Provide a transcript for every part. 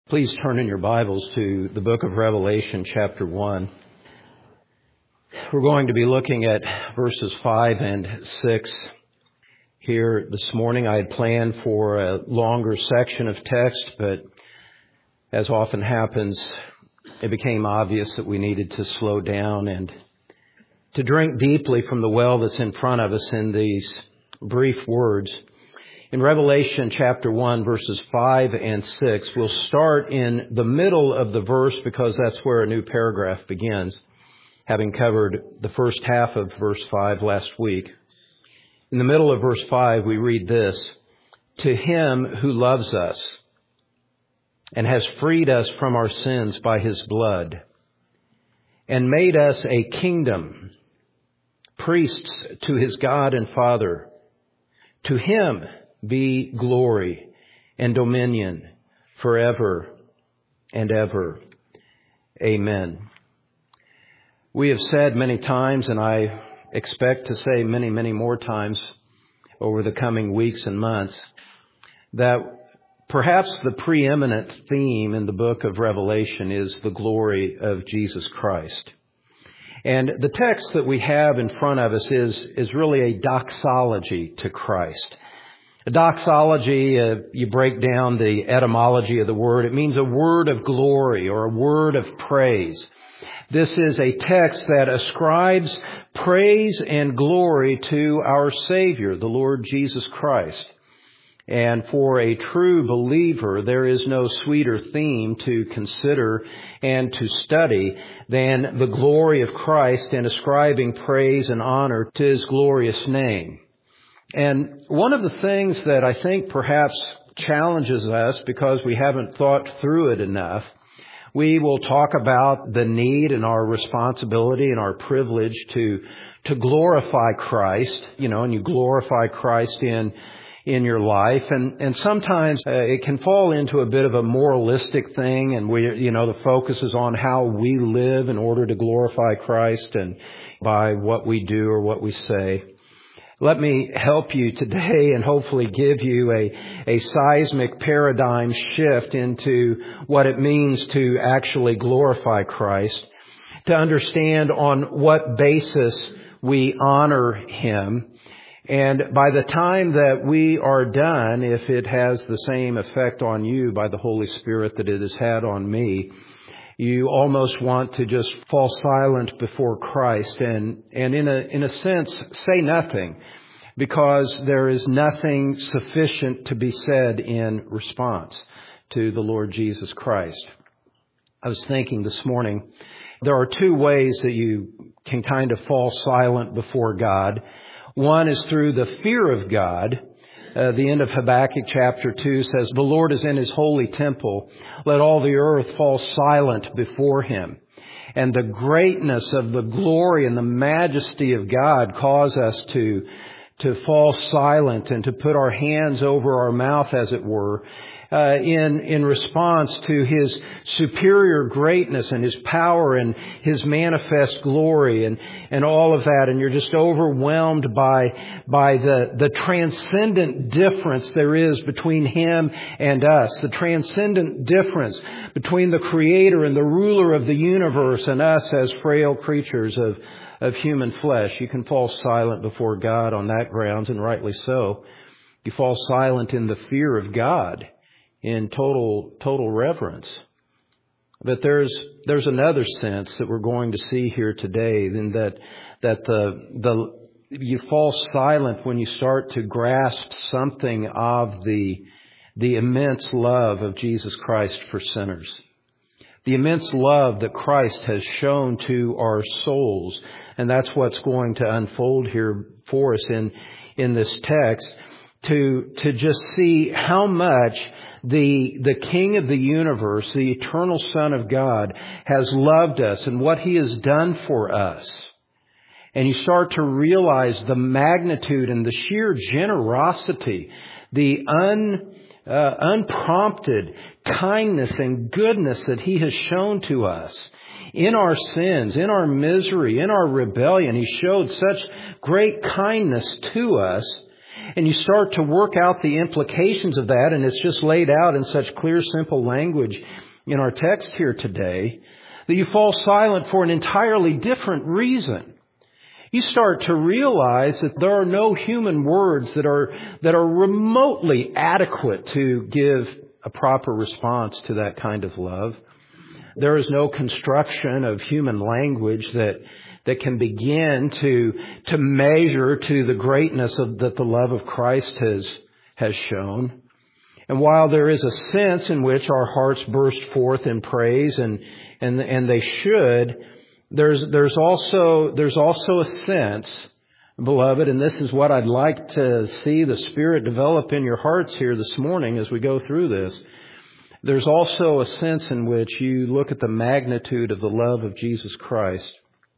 Please turn in your Bibles to the book of Revelation, chapter 1. We're going to be looking at verses 5 and 6 here this morning. I had planned for a longer section of text, but as often happens, it became obvious that we needed to slow down and to drink deeply from the well that's in front of us in these brief words. In Revelation chapter 1, verses 5 and 6, we'll start in the middle of the verse because that's where a new paragraph begins, having covered the first half of verse 5 last week. In the middle of verse 5, we read this: "To him who loves us and has freed us from our sins by his blood and made us a kingdom, priests to his God and Father, to him be glory and dominion forever and ever. Amen." We have said many times, and I expect to say many, many more times over the coming weeks and months, that perhaps the preeminent theme in the book of Revelation is the glory of Jesus Christ. And the text that we have in front of us is really a doxology to Christ. A doxology, you break down the etymology of the word, it means a word of glory or a word of praise. This is a text that ascribes praise and glory to our Savior, the Lord Jesus Christ. And for a true believer, there is no sweeter theme to consider and to study than the glory of Christ and ascribing praise and honor to his glorious name. And one of the things that I think perhaps challenges us because we haven't thought through it enough, we will talk about the need and our responsibility and our privilege to glorify Christ, and you glorify Christ in your life. And sometimes it can fall into a bit of a moralistic thing, and the focus is on how we live in order to glorify Christ and by what we do or what we say. Let me help you today and hopefully give you a seismic paradigm shift into what it means to actually glorify Christ, to understand on what basis we honor him. And by the time that we are done, if it has the same effect on you by the Holy Spirit that it has had on me, you almost want to just fall silent before Christ and in a sense say nothing, because there is nothing sufficient to be said in response to the Lord Jesus Christ. I was thinking this morning, there are two ways that you can kind of fall silent before God. One is through the fear of God. The end of Habakkuk chapter 2 says, "The Lord is in his holy temple. Let all the earth fall silent before him." And the greatness of the glory and the majesty of God cause us to fall silent and to put our hands over our mouth, as it were, in response to his superior greatness and his power and his manifest glory and all of that. And you're just overwhelmed by the transcendent difference there is between him and us, the transcendent difference between the Creator and the ruler of the universe and us as frail creatures of human flesh. You can fall silent before God on that grounds, and rightly so. You fall silent in the fear of God, in total reverence. But there's another sense that we're going to see here today, in that you fall silent when you start to grasp something of the immense love of Jesus Christ for sinners. The immense love that Christ has shown to our souls. And that's what's going to unfold here for us in this text, to just see how much the King of the universe, the eternal Son of God, has loved us and what he has done for us. And you start to realize the magnitude and the sheer generosity, the unprompted kindness and goodness that he has shown to us. In our sins, in our misery, in our rebellion, he showed such great kindness to us. and you start to work out the implications of that, and it's just laid out in such clear, simple language in our text here today, that you fall silent for an entirely different reason. You start to realize that there are no human words that are remotely adequate to give a proper response to that kind of love. There is no construction of human language that can begin to measure to the greatness that the love of Christ has shown. And while there is a sense in which our hearts burst forth in praise, and they should, there's also a sense, beloved, and this is what I'd like to see the Spirit develop in your hearts here this morning as we go through this. There's also a sense in which you look at the magnitude of the love of Jesus Christ,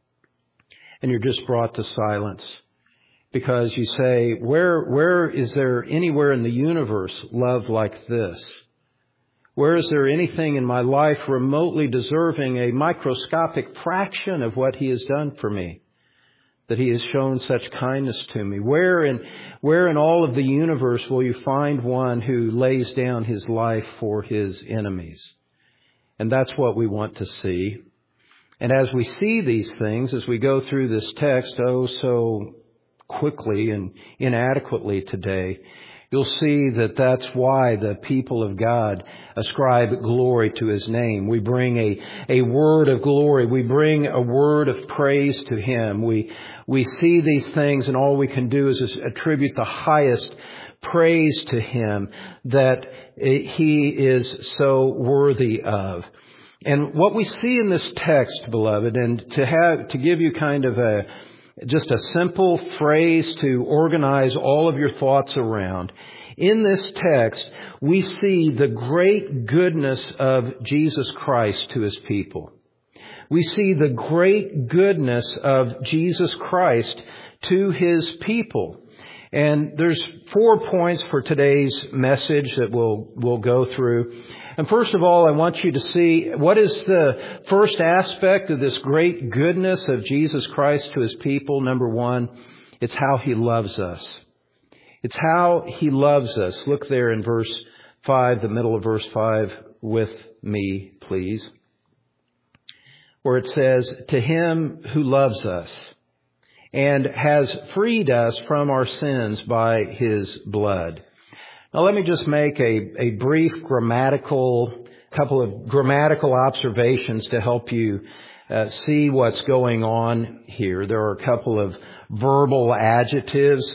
and you're just brought to silence. Because you say, where is there anywhere in the universe love like this? Where is there anything in my life remotely deserving a microscopic fraction of what He has done for me? That He has shown such kindness to me? Where in all of the universe will you find one who lays down his life for his enemies? And that's what we want to see. And as we see these things, as we go through this text, so quickly and inadequately today, you'll see that that's why the people of God ascribe glory to His name. We bring a word of glory. We bring a word of praise to Him. We see these things, and all we can do is attribute the highest praise to Him that He is so worthy of. And what we see in this text, beloved, and to give you kind of just a simple phrase to organize all of your thoughts around. In this text, we see the great goodness of Jesus Christ to His people. We see the great goodness of Jesus Christ to His people. And there's 4 points for today's message that we'll go through. And first of all, I want you to see what is the first aspect of this great goodness of Jesus Christ to His people. Number 1, it's how He loves us. It's how He loves us. Look there in verse 5, the middle of verse 5 with me, please. Where it says, to Him who loves us and has freed us from our sins by His blood. Now let me just make a brief couple of grammatical observations to help you see what's going on here. There are a couple of verbal adjectives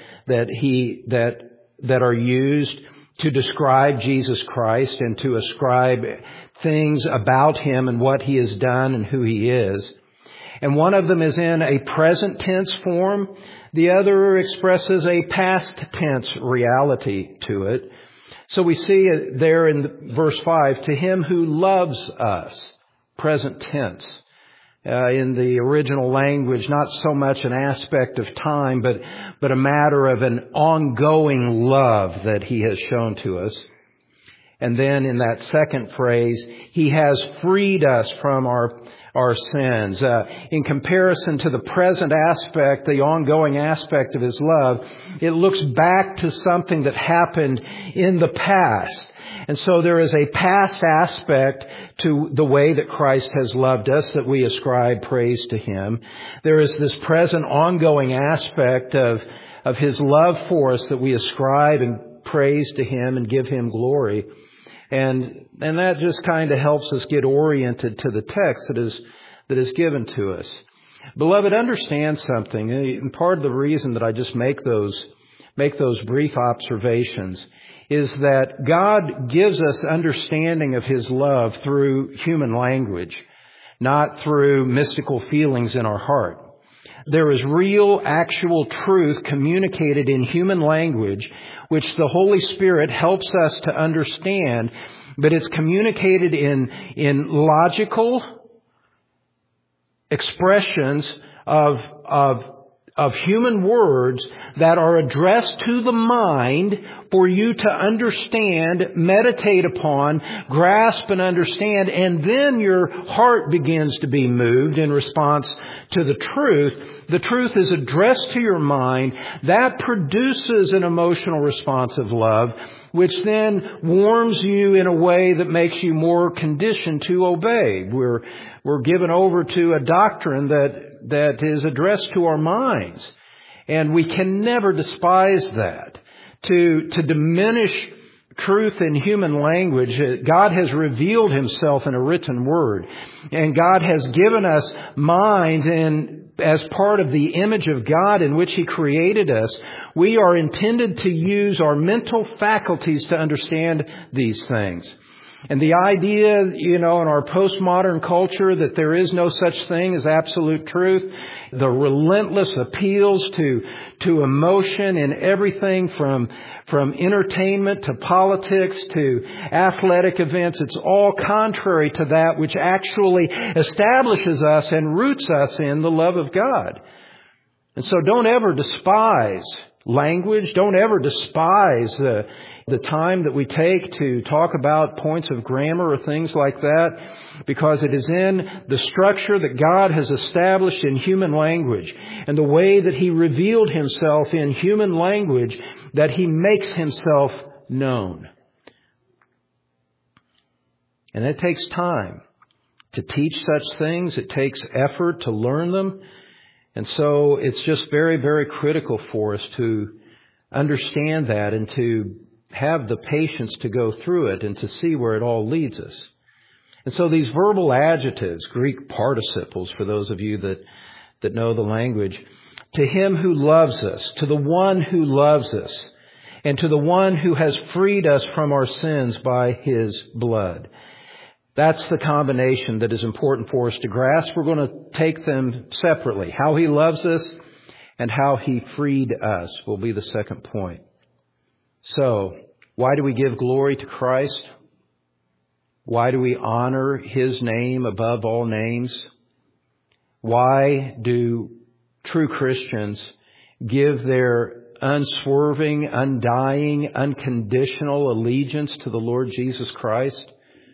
that are used to describe Jesus Christ and to ascribe things about Him and what He has done and who He is. And one of them is in a present tense form. The other expresses a past tense reality to it. So we see it there in verse 5, to Him who loves us, present tense. In the original language, not so much an aspect of time, but a matter of an ongoing love that He has shown to us. And then in that second phrase, He has freed us from our sins. In comparison to the present aspect, the ongoing aspect of His love, it looks back to something that happened in the past. And so there is a past aspect to the way that Christ has loved us that we ascribe praise to Him. There is this present ongoing aspect of His love for us that we ascribe and praise to Him and give Him glory. And that just kind of helps us get oriented to the text that is given to us. Beloved, understand something. And part of the reason that I just make those brief observations is that God gives us understanding of His love through human language, not through mystical feelings in our heart. There is real, actual truth communicated in human language, which the Holy Spirit helps us to understand, but it's communicated in logical expressions of of human words that are addressed to the mind for you to understand, meditate upon, grasp and understand, and then your heart begins to be moved in response to the truth. The truth is addressed to your mind. That produces an emotional response of love, which then warms you in a way that makes you more conditioned to obey. We're given over to a doctrine that is addressed to our minds. And we can never despise that. To diminish truth in human language, God has revealed Himself in a written word. And God has given us minds, and as part of the image of God in which He created us, we are intended to use our mental faculties to understand these things. And the idea, in our postmodern culture that there is no such thing as absolute truth, the relentless appeals to emotion in everything from entertainment to politics to athletic events, it's all contrary to that which actually establishes us and roots us in the love of God. And so don't ever despise language. Don't ever despise the time that we take to talk about points of grammar or things like that, because it is in the structure that God has established in human language and the way that He revealed Himself in human language that He makes Himself known. And it takes time to teach such things. It takes effort to learn them. And so it's just very, very critical for us to understand that and to have the patience to go through it and to see where it all leads us. And so these verbal adjectives, Greek participles for those of you that know the language, to Him who loves us, to the one who loves us, and to the one who has freed us from our sins by His blood. That's the combination that is important for us to grasp. We're going to take them separately. How He loves us and how He freed us will be the second point. So, why do we give glory to Christ? Why do we honor His name above all names? Why do true Christians give their unswerving, undying, unconditional allegiance to the Lord Jesus Christ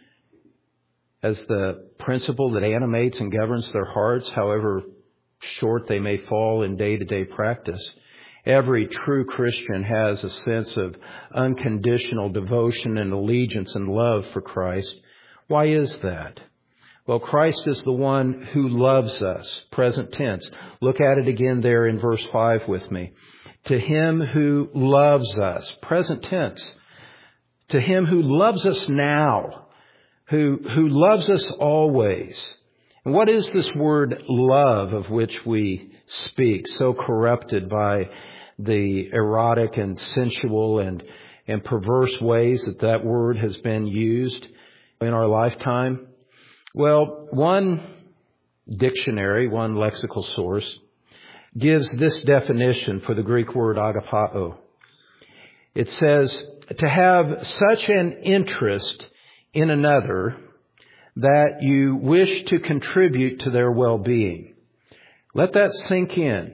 as the principle that animates and governs their hearts, however short they may fall in day-to-day practice? Every true Christian has a sense of unconditional devotion and allegiance and love for Christ. Why is that? Well, Christ is the one who loves us, present tense. Look at it again there in verse 5 with me. To Him who loves us, present tense. To Him who loves us now, who loves us always. And what is this word love of which we speak, so corrupted by the erotic and sensual and perverse ways that word has been used in our lifetime? Well, one dictionary, one lexical source, gives this definition for the Greek word agapao. It says, to have such an interest in another that you wish to contribute to their well-being. Let that sink in.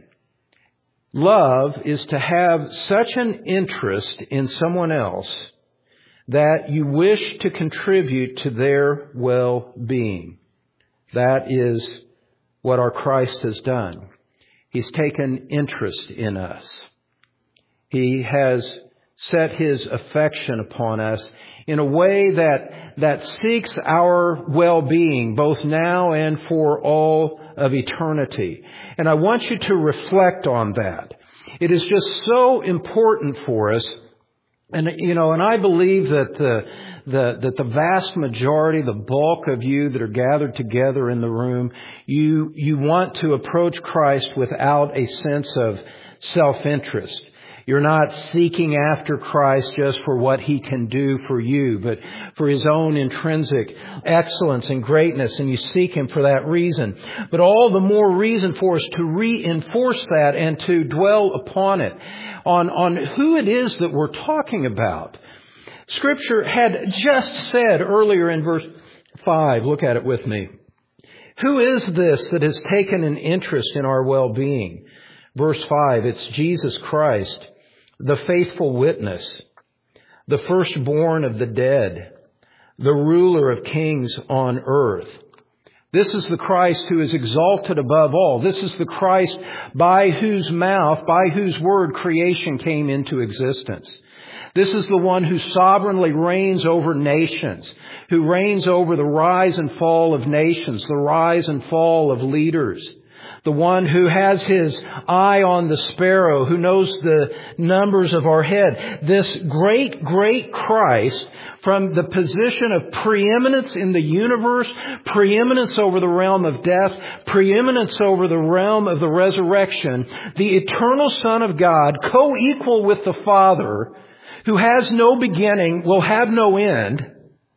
Love is to have such an interest in someone else that you wish to contribute to their well-being. That is what our Christ has done. He's taken interest in us. He has set His affection upon us in a way that seeks our well-being, both now and for all of eternity. And I want you to reflect on that. It is just so important for us. And I believe that the vast majority, the bulk of you that are gathered together in the room, you want to approach Christ without a sense of self-interest. You're not seeking after Christ just for what He can do for you, but for His own intrinsic excellence and greatness, and you seek Him for that reason. But all the more reason for us to reinforce that and to dwell upon it, on who it is that we're talking about. Scripture had just said earlier in verse 5, look at it with me. Who is this that has taken an interest in our well-being? Verse 5, it's Jesus Christ, the faithful witness, the firstborn of the dead, the ruler of kings on earth. This is the Christ who is exalted above all. This is the Christ by whose mouth, by whose word creation came into existence. This is the one who sovereignly reigns over nations, who reigns over the rise and fall of nations, the rise and fall of leaders. The one who has his eye on the sparrow, who knows the numbers of our head. This great, great Christ, from the position of preeminence in the universe, preeminence over the realm of death, preeminence over the realm of the resurrection, the eternal Son of God, co-equal with the Father, who has no beginning, will have no end.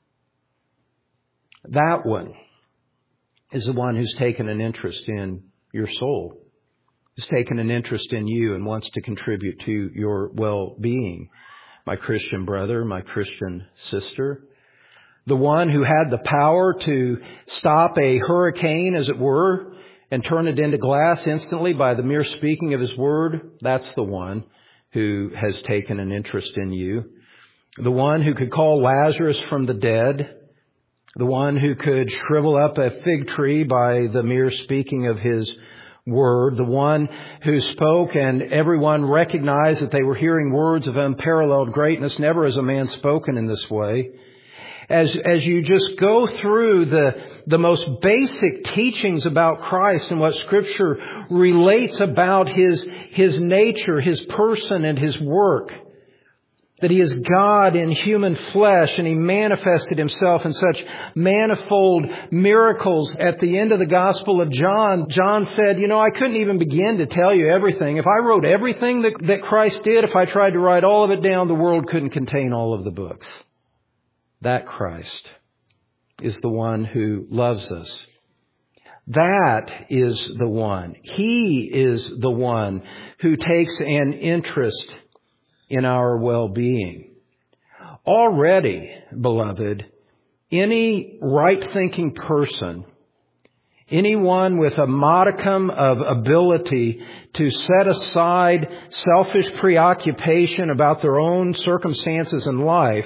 That one is the one who's taken an interest in your soul, has taken an interest in you and wants to contribute to your well-being. My Christian brother, my Christian sister, the one who had the power to stop a hurricane, as it were, and turn it into glass instantly by the mere speaking of his word, that's the one who has taken an interest in you. The one who could call Lazarus from the dead, the one who could shrivel up a fig tree by the mere speaking of his word, the one who spoke and everyone recognized that they were hearing words of unparalleled greatness, never has a man spoken in this way. As you just go through the most basic teachings about Christ and what Scripture relates about His nature, His person, and His work, that He is God in human flesh, and He manifested Himself in such manifold miracles. At the end of the Gospel of John, John said, I couldn't even begin to tell you everything. If I wrote everything that Christ did, if I tried to write all of it down, the world couldn't contain all of the books. That Christ is the one who loves us. That is the one. He is the one who takes an interest in our well-being. Already, beloved, any right-thinking person, anyone with a modicum of ability to set aside selfish preoccupation about their own circumstances in life,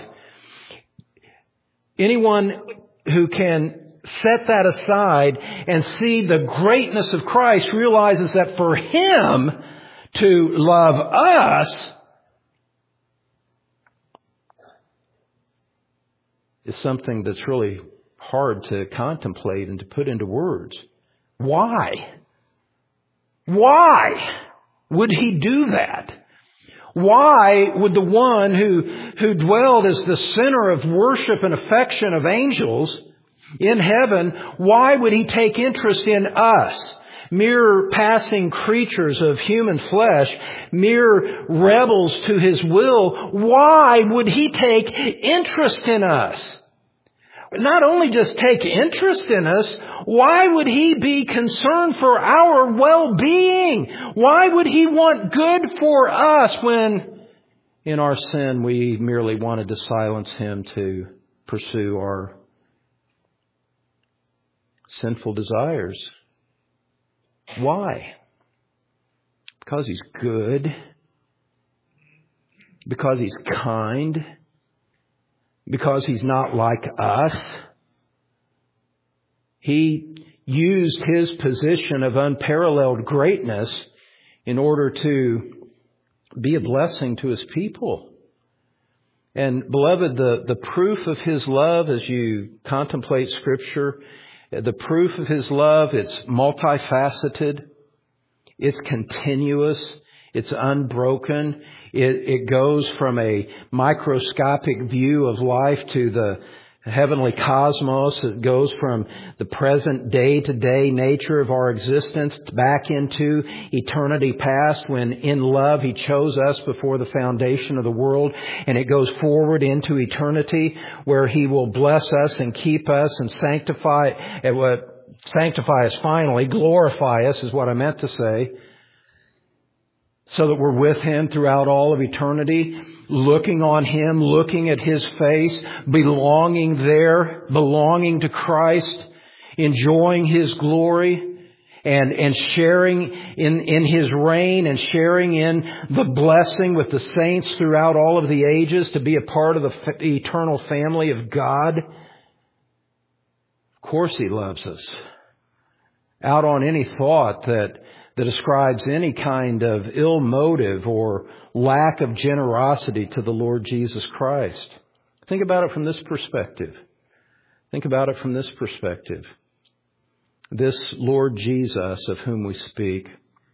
anyone who can set that aside and see the greatness of Christ realizes that for Him to love us is something that's really hard to contemplate and to put into words. Why? Why would He do that? Why would the one who dwelled as the center of worship and affection of angels in heaven, why would He take interest in us, mere passing creatures of human flesh, mere rebels to His will? Why would He take interest in us? Not only just take interest in us, why would He be concerned for our well-being? Why would He want good for us when in our sin we merely wanted to silence Him to pursue our sinful desires? Why? Because He's good. Because He's kind. Because He's not like us. He used His position of unparalleled greatness in order to be a blessing to His people. And beloved, the proof of His love as you contemplate Scripture, the proof of His love, it's multifaceted, it's continuous, it's unbroken. It goes from a microscopic view of life to the heavenly cosmos. It goes from the present day-to-day nature of our existence back into eternity past when in love He chose us before the foundation of the world. And it goes forward into eternity where He will bless us and keep us and sanctify us finally, glorify us is what I meant to say. So that we're with Him throughout all of eternity, looking on Him, looking at His face, belonging there, belonging to Christ, enjoying His glory. and sharing in His reign and sharing in the blessing with the saints throughout all of the ages to be a part of the eternal family of God. Of course He loves us. Out on any thought that ascribes any kind of ill motive or lack of generosity to the Lord Jesus Christ. Think about it from this perspective. Think about it from this perspective. This Lord Jesus of whom we speak,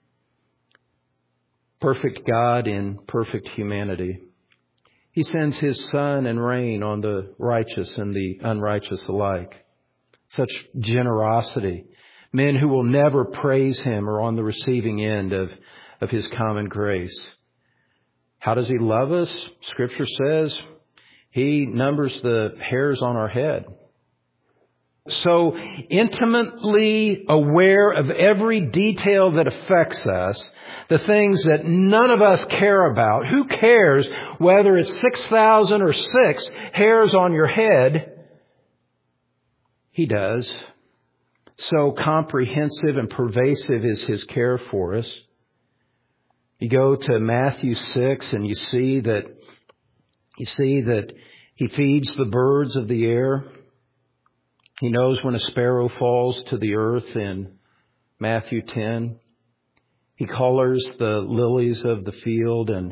perfect God in perfect humanity, He sends His sun and rain on the righteous and the unrighteous alike. Such generosity. Men who will never praise Him are on the receiving end of His common grace. How does He love us? Scripture says He numbers the hairs on our head. So intimately aware of every detail that affects us, the things that none of us care about. Who cares whether it's 6,000 or 6 hairs on your head? He does. So comprehensive and pervasive is His care for us. You go to Matthew 6 and you see that He feeds the birds of the air. He knows when a sparrow falls to the earth in Matthew 10. He colors the lilies of the field, and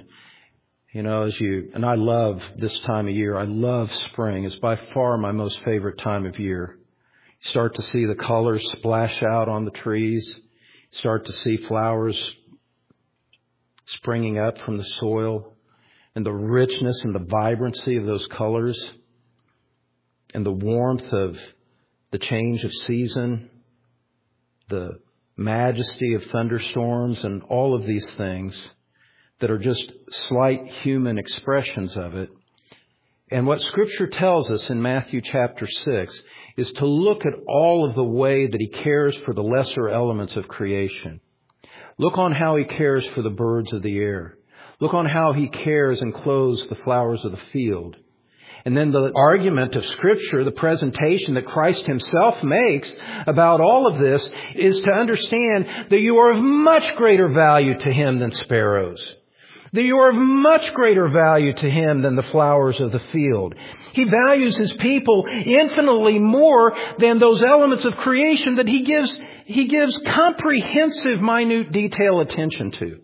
I love this time of year. I love spring. It's by far my most favorite time of year. You start to see the colors splash out on the trees. You start to see flowers springing up from the soil, and the richness and the vibrancy of those colors, and the warmth of the change of season, the majesty of thunderstorms, and all of these things that are just slight human expressions of it. And what Scripture tells us in Matthew chapter 6 is to look at all of the way that He cares for the lesser elements of creation. Look on how He cares for the birds of the air. Look on how He cares and clothes the flowers of the field. And then the argument of Scripture, the presentation that Christ Himself makes about all of this, is to understand that you are of much greater value to Him than sparrows. That you are of much greater value to Him than the flowers of the field. He values His people infinitely more than those elements of creation that He gives comprehensive, minute detail attention to.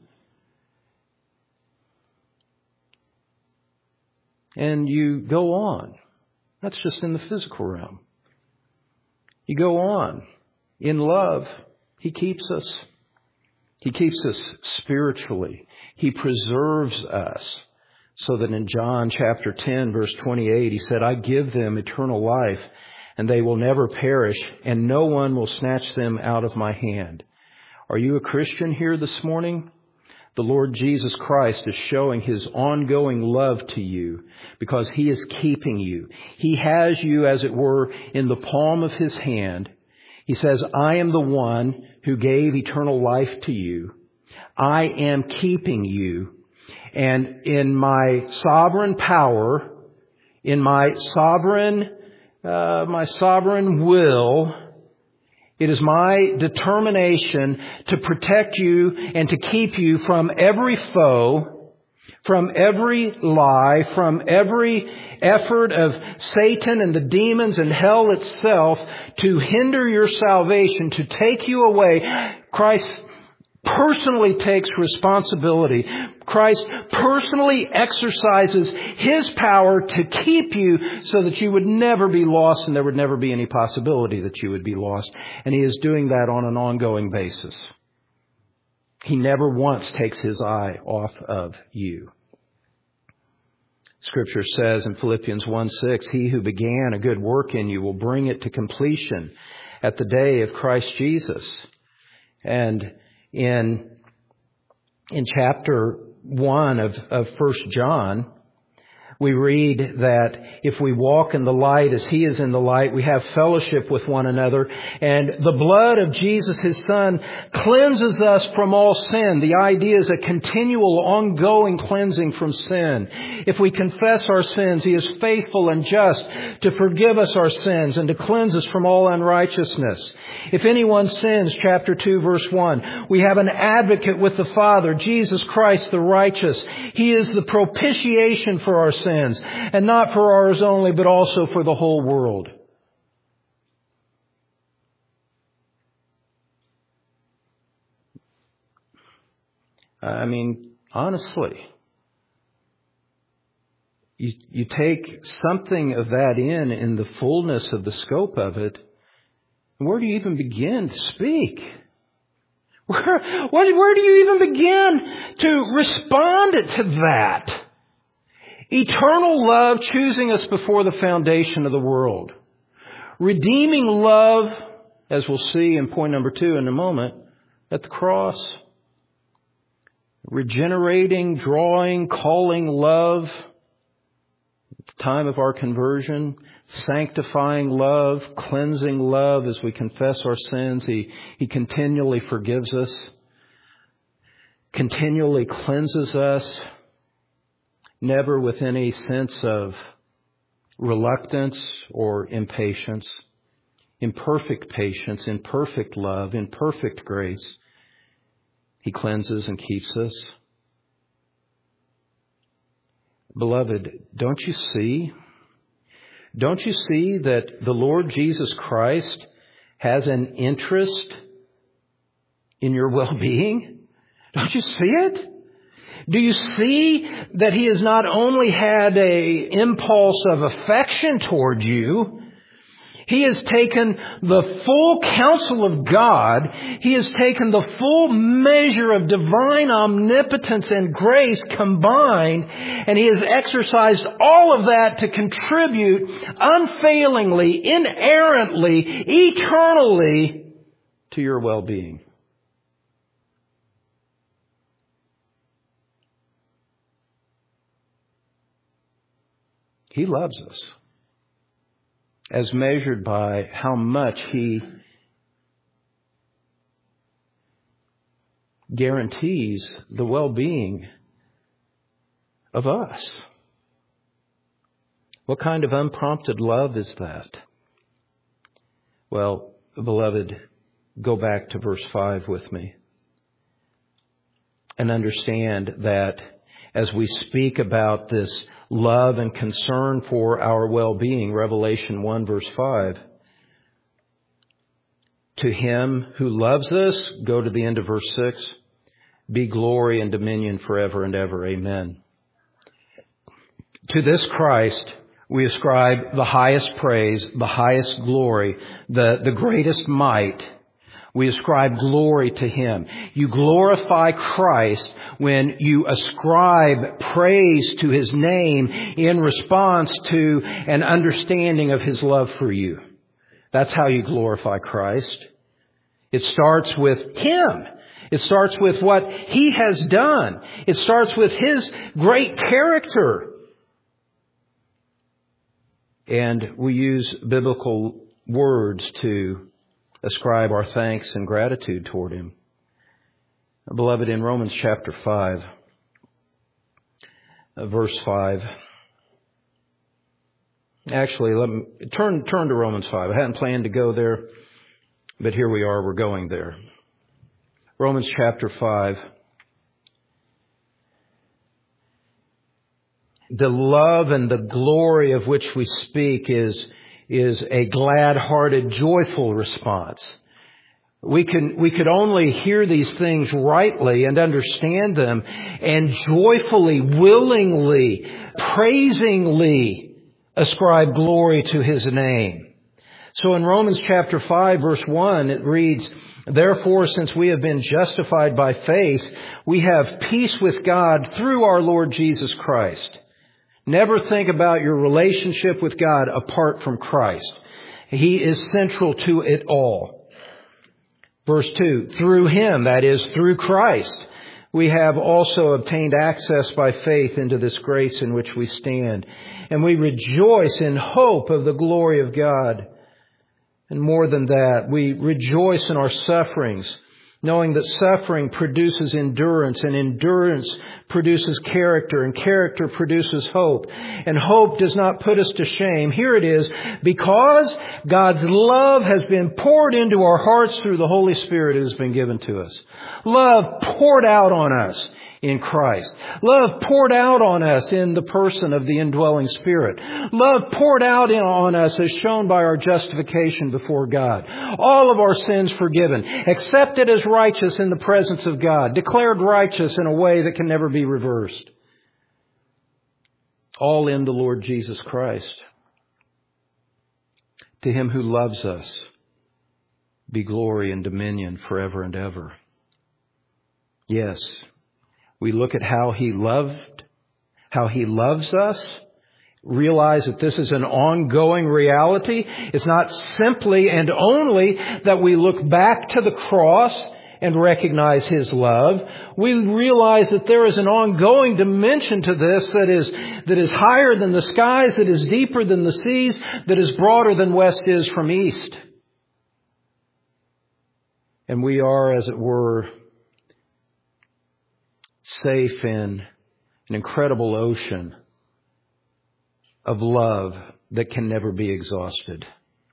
And you go on. That's just in the physical realm. You go on. In love, He keeps us. He keeps us spiritually. He preserves us. So that in John chapter 10, verse 28, He said, I give them eternal life, and they will never perish, and no one will snatch them out of my hand. Are you a Christian here this morning? The Lord Jesus Christ is showing His ongoing love to you because He is keeping you. He has you, as it were, in the palm of His hand. He says, I am the one who gave eternal life to you. I am keeping you. And in my sovereign power, in my sovereign will, it is my determination to protect you and to keep you from every foe, from every lie, from every effort of Satan and the demons and hell itself to hinder your salvation, to take you away. Christ personally takes responsibility. Christ personally exercises His power to keep you so that you would never be lost and there would never be any possibility that you would be lost. And He is doing that on an ongoing basis. He never once takes His eye off of you. Scripture says in Philippians 1:6, He who began a good work in you will bring it to completion at the day of Christ Jesus. And in chapter 1 of 1 John, We read that if we walk in the light as He is in the light, we have fellowship with one another. And the blood of Jesus, His Son, cleanses us from all sin. The idea is a continual, ongoing cleansing from sin. If we confess our sins, He is faithful and just to forgive us our sins and to cleanse us from all unrighteousness. If anyone sins, chapter 2, verse 1, we have an advocate with the Father, Jesus Christ the righteous. He is the propitiation for our sins, and not for ours only, but also for the whole world. I mean, honestly, you take something of that in the fullness of the scope of it, where do you even begin to speak? Where do you even begin to respond to that? Eternal love choosing us before the foundation of the world. Redeeming love, as we'll see in point number 2 in a moment, at the cross. Regenerating, drawing, calling love at the time of our conversion. Sanctifying love, cleansing love as we confess our sins. He continually forgives us. Continually cleanses us. Never with any sense of reluctance or impatience. In perfect patience, in perfect love, in perfect grace, He cleanses and keeps us. Beloved, don't you see? Don't you see that the Lord Jesus Christ has an interest in your well-being? Don't you see it? Do you see that He has not only had an impulse of affection toward you, He has taken the full counsel of God, He has taken the full measure of divine omnipotence and grace combined, and He has exercised all of that to contribute unfailingly, inerrantly, eternally to your well-being. He loves us, as measured by how much He guarantees the well-being of us. What kind of unprompted love is that? Well, beloved, go back to verse 5 with me and understand that as we speak about this love and concern for our well-being, Revelation 1 verse 5, to Him who loves us, go to the end of verse 6, be glory and dominion forever and ever. Amen. To this Christ we ascribe the highest praise, the highest glory, the greatest might. We ascribe glory to Him. You glorify Christ when you ascribe praise to His name in response to an understanding of His love for you. That's how you glorify Christ. It starts with Him. It starts with what He has done. It starts with His great character. And we use biblical words to ascribe our thanks and gratitude toward Him. Beloved, in Romans chapter 5, verse 5. Actually, let me turn to Romans 5. I hadn't planned to go there, but here we are, we're going there. Romans chapter 5. The love and the glory of which we speak is a glad-hearted, joyful response. We could only hear these things rightly and understand them and joyfully, willingly, praisingly ascribe glory to His name. So in Romans chapter 5 verse 1 it reads, therefore, since we have been justified by faith, we have peace with God through our Lord Jesus Christ. Never think about your relationship with God apart from Christ. He is central to it all. Verse 2, through Him, that is, through Christ, we have also obtained access by faith into this grace in which we stand. And we rejoice in hope of the glory of God. And more than that, we rejoice in our sufferings, knowing that suffering produces endurance, and endurance produces character, and character produces hope. And hope does not put us to shame. Here it is, because God's love has been poured into our hearts through the Holy Spirit who has been given to us. Love poured out on us in Christ. Love poured out on us in the person of the indwelling Spirit. Love poured out on us as shown by our justification before God. All of our sins forgiven, accepted as righteous in the presence of God, declared righteous in a way that can never be reversed. All in the Lord Jesus Christ. To Him who loves us be glory and dominion forever and ever. Yes. We look at how He loves us, realize that this is an ongoing reality. It's not simply and only that we look back to the cross and recognize His love. We realize that there is an ongoing dimension to this that is higher than the skies, that is deeper than the seas, that is broader than west is from east. And we are, as it were, safe in an incredible ocean of love that can never be exhausted.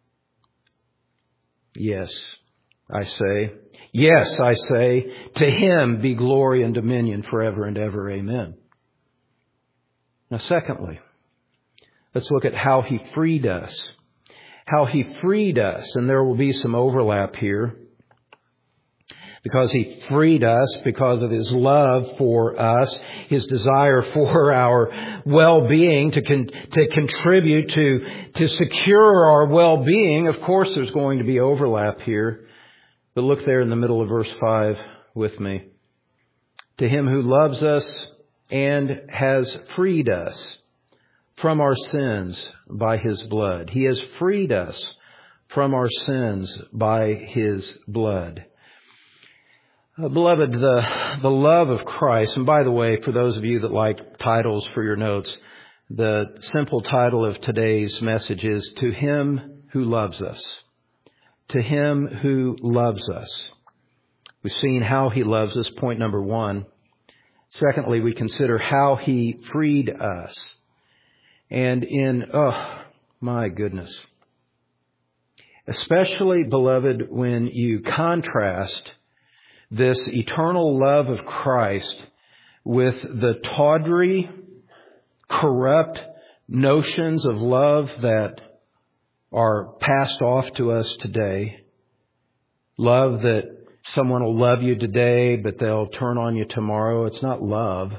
Yes, I say, to Him be glory and dominion forever and ever. Amen. Now, secondly, let's look at how He freed us. How He freed us, and there will be some overlap here. Because He freed us because of His love for us, His desire for our well-being, to contribute to secure our well-being. Of course, there's going to be overlap here. But look there in the middle of verse 5 with me. To Him who loves us and has freed us from our sins by His blood. He has freed us from our sins by His blood. Beloved, the love of Christ, and by the way, for those of you that like titles for your notes, the simple title of today's message is To Him Who Loves Us. To Him Who Loves Us. We've seen how He loves us, point number 1. Secondly, we consider how He freed us. And my goodness. Especially, beloved, when you contrast this eternal love of Christ with the tawdry, corrupt notions of love that are passed off to us today. Love that someone will love you today, but they'll turn on you tomorrow. It's not love.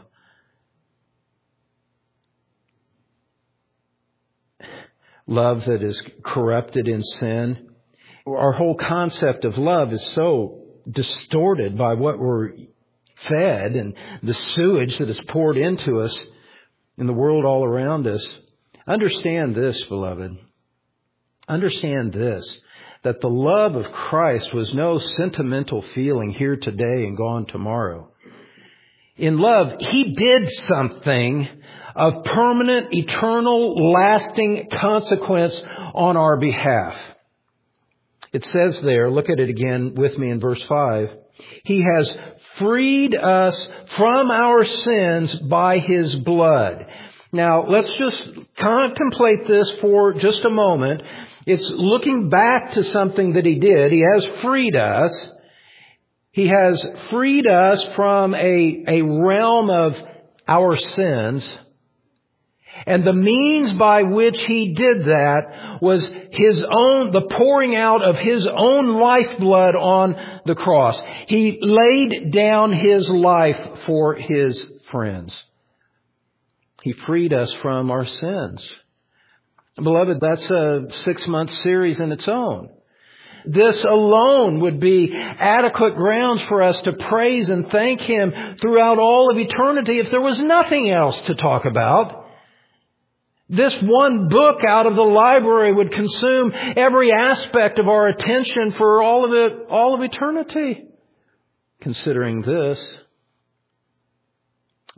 Love that is corrupted in sin. Our whole concept of love is so distorted by what we're fed and the sewage that is poured into us in the world all around us. Understand this, beloved. Understand this, that the love of Christ was no sentimental feeling here today and gone tomorrow. In love, He did something of permanent, eternal, lasting consequence on our behalf. It says there, look at it again with me in verse 5. He has freed us from our sins by His blood. Now, let's just contemplate this for just a moment. It's looking back to something that He did. He has freed us. He has freed us from a realm of our sins. And the means by which He did that was the pouring out of His own lifeblood on the cross. He laid down His life for His friends. He freed us from our sins. Beloved, that's a 6-month series in its own. This alone would be adequate grounds for us to praise and thank Him throughout all of eternity if there was nothing else to talk about. This one book out of the library would consume every aspect of our attention for all of eternity. Considering this,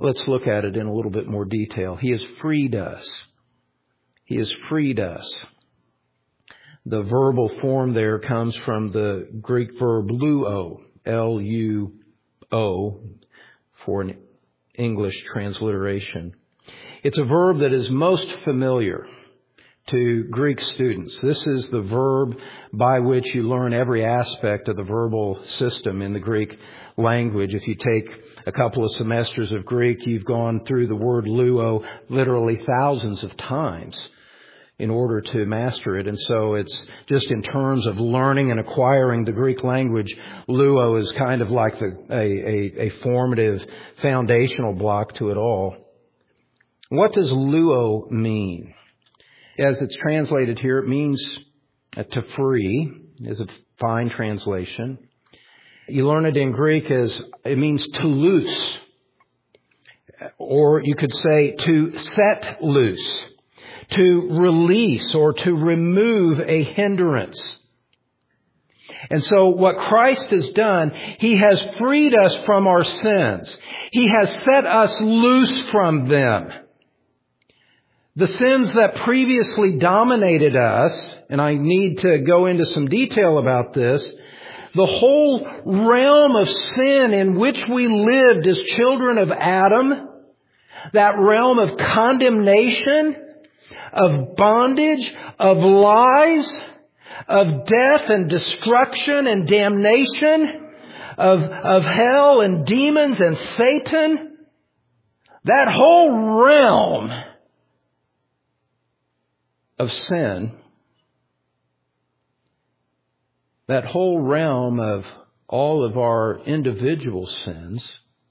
Let's look at it in a little bit more detail. He has freed us. He has freed us. The verbal form there comes from the Greek verb luo, L-U-O, for an English transliteration. It's a verb that is most familiar to Greek students. This is the verb by which you learn every aspect of the verbal system in the Greek language. If you take a couple of semesters of Greek, you've gone through the word luo literally thousands of times in order to master it. And so it's just in terms of learning and acquiring the Greek language, luo is kind of like a formative foundational block to it all. What does luo mean? As it's translated here, it means to free, is a fine translation. You learn it in Greek as it means to loose, or you could say to set loose, to release or to remove a hindrance. And so what Christ has done, He has freed us from our sins. He has set us loose from them. The sins that previously dominated us, and I need to go into some detail about this, the whole realm of sin in which we lived as children of Adam, that realm of condemnation, of bondage, of lies, of death and destruction and damnation, of hell and demons and Satan, that whole realm of sin, that whole realm of all of our individual sins,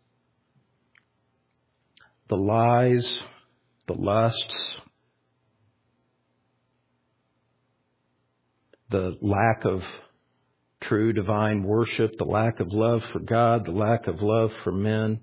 the lies, the lusts, the lack of true divine worship, the lack of love for God, the lack of love for men,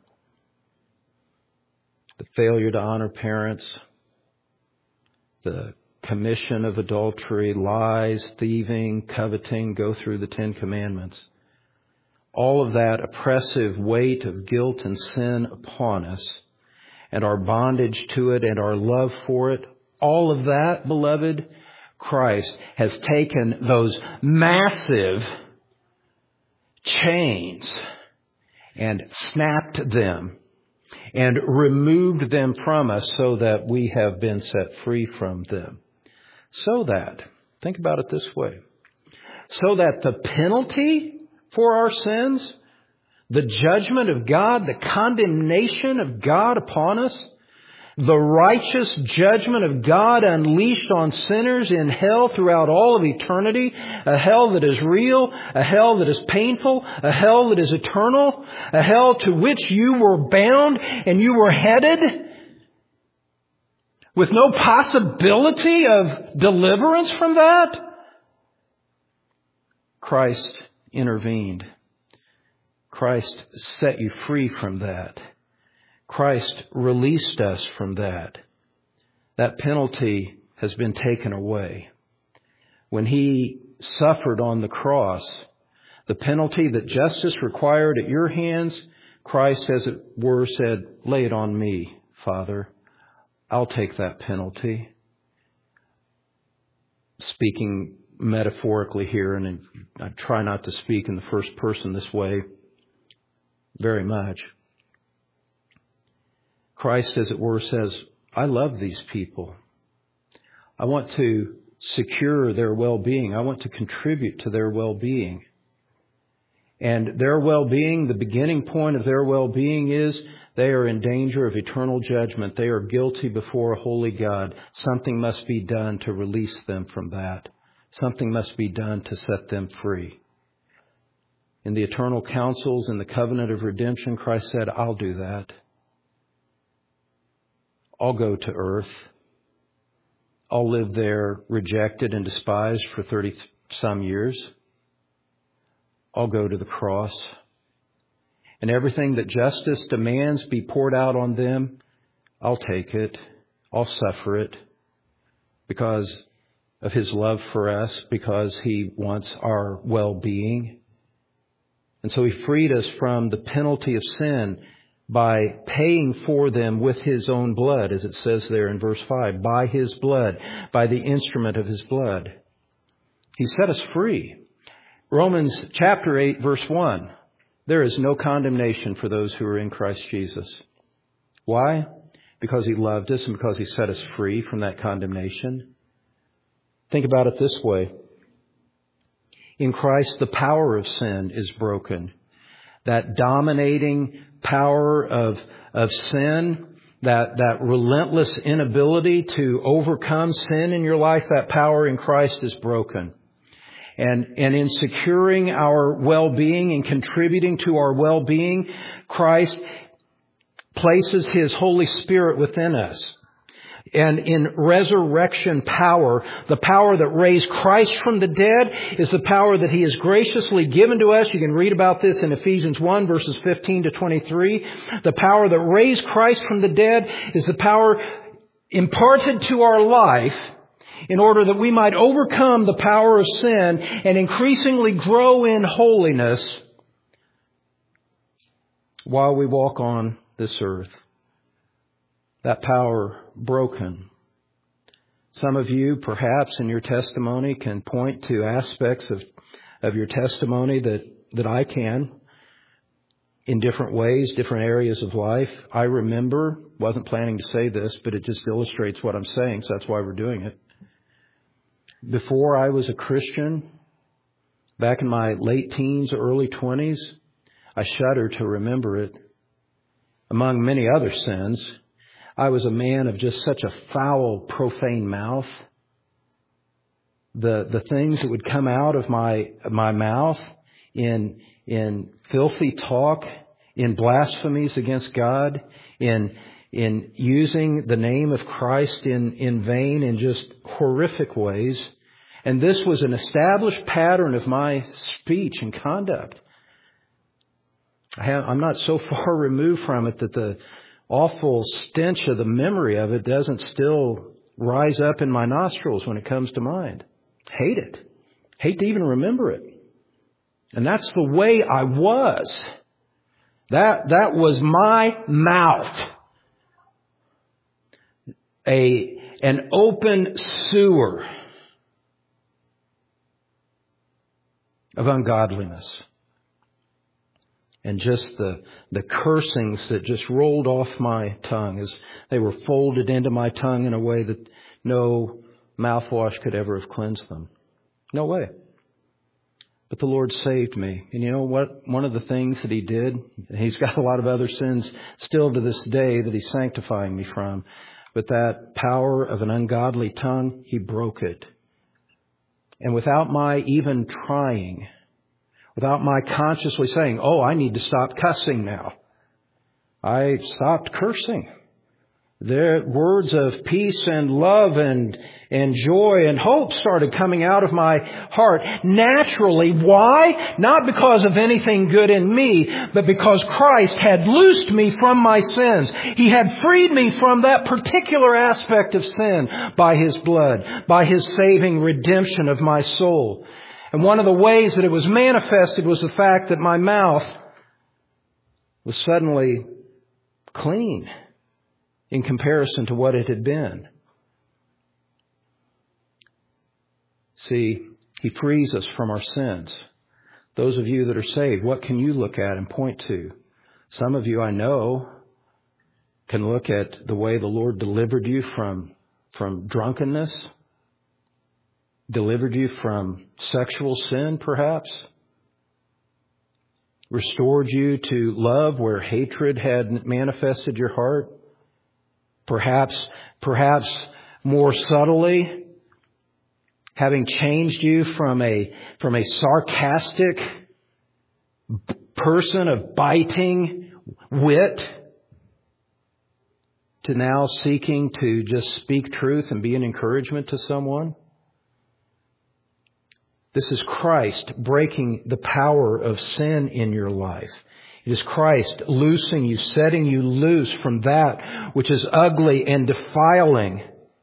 the failure to honor parents, the commission of adultery, lies, thieving, coveting, go through the 10 Commandments. All of that oppressive weight of guilt and sin upon us, and our bondage to it and our love for it, all of that, beloved, Christ has taken those massive chains and snapped them and removed them from us so that we have been set free from them. So that, think about it this way, so that the penalty for our sins, the judgment of God, the condemnation of God upon us, the righteous judgment of God unleashed on sinners in hell throughout all of eternity, a hell that is real, a hell that is painful, a hell that is eternal, a hell to which you were bound and you were headed with no possibility of deliverance from that. Christ intervened. Christ set you free from that. Christ released us from that. That penalty has been taken away. When He suffered on the cross, the penalty that justice required at your hands, Christ, as it were, said, "Lay it on me, Father. I'll take that penalty." Speaking metaphorically here, and I try not to speak in the first person this way very much. Christ, as it were, says, "I love these people. I want to secure their well-being. I want to contribute to their well-being." And their well-being, the beginning point of their well-being is they are in danger of eternal judgment. They are guilty before a holy God. Something must be done to release them from that. Something must be done to set them free. In the eternal counsels, in the covenant of redemption, Christ said, "I'll do that. I'll go to earth. I'll live there rejected and despised for 30-some years. I'll go to the cross. And everything that justice demands be poured out on them, I'll take it. I'll suffer it because of His love for us, because He wants our well-being." And so He freed us from the penalty of sin by paying for them with His own blood, as it says there in verse 5, by His blood, by the instrument of His blood. He set us free. Romans chapter 8, verse 1, there is no condemnation for those who are in Christ Jesus. Why? Because He loved us and because He set us free from that condemnation. Think about it this way. In Christ, the power of sin is broken. That dominating power of sin, that relentless inability to overcome sin in your life, that power in Christ is broken. And in securing our well-being and contributing to our well-being, Christ places His Holy Spirit within us. And in resurrection power, the power that raised Christ from the dead is the power that He has graciously given to us. You can read about this in Ephesians 1, verses 15 to 23. The power that raised Christ from the dead is the power imparted to our life in order that we might overcome the power of sin and increasingly grow in holiness while we walk on this earth. That power broken. Some of you, perhaps in your testimony, can point to aspects of your testimony that I can in different ways, different areas of life. I remember, wasn't planning to say this, but it just illustrates what I'm saying, so that's why we're doing it. Before I was a Christian, back in my late teens, early 20s, I shudder to remember it. Among many other sins, I was a man of just such a foul, profane mouth. The things that would come out of my mouth in filthy talk, in blasphemies against God, in using the name of Christ in vain in just horrific ways. And this was an established pattern of my speech and conduct. I'm not so far removed from it that the awful stench of the memory of it doesn't still rise up in my nostrils when it comes to mind. Hate it. Hate to even remember it. And that's the way I was. That was my mouth. An open sewer of ungodliness. And just the cursings that just rolled off my tongue as they were folded into my tongue in a way that no mouthwash could ever have cleansed them. No way. But the Lord saved me. And you know what? One of the things that He did, He's got a lot of other sins still to this day that He's sanctifying me from. But that power of an ungodly tongue, He broke it. And without my even trying, without my consciously saying, oh, I need to stop cussing now, I stopped cursing. The words of peace and love and joy and hope started coming out of my heart naturally. Why? Not because of anything good in me, but because Christ had loosed me from my sins. He had freed me from that particular aspect of sin by His blood, by His saving redemption of my soul. And one of the ways that it was manifested was the fact that my mouth was suddenly clean in comparison to what it had been. See, He frees us from our sins. Those of you that are saved, what can you look at and point to? Some of you I know can look at the way the Lord delivered you from drunkenness, delivered you from sexual sin perhaps, restored you to love where hatred had manifested your heart, perhaps more subtly, having changed you from a sarcastic person of biting wit to now seeking to just speak truth and be an encouragement to someone. This is Christ breaking the power of sin in your life. It is Christ loosing you, setting you loose from that which is ugly and defiling,